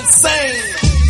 insane.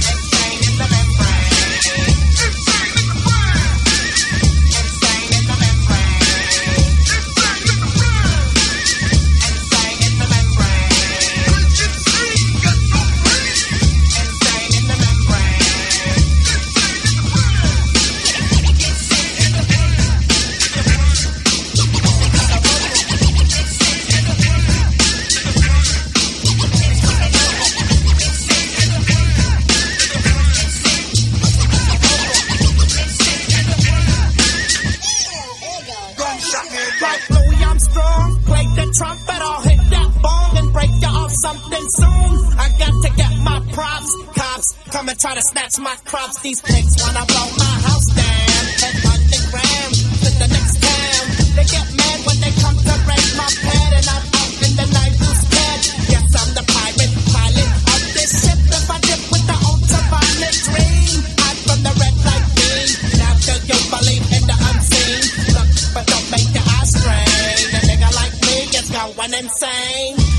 Like Louis Armstrong, play the trumpet, I'll hit that bong and break you off something soon. I got to get my props, cops come and try to snatch my crops. These pigs wanna blow my house down, head underground to the next town. They get mad when they come to raid my pad, and I'm out in the night who's scared. Yes, I'm the pirate pilot of this ship. If I dip with the ultraviolet dream, hide from the red light beam. Now do you believe in the unseen? Look, but don't make your eyes strain. A nigga like me is going insane.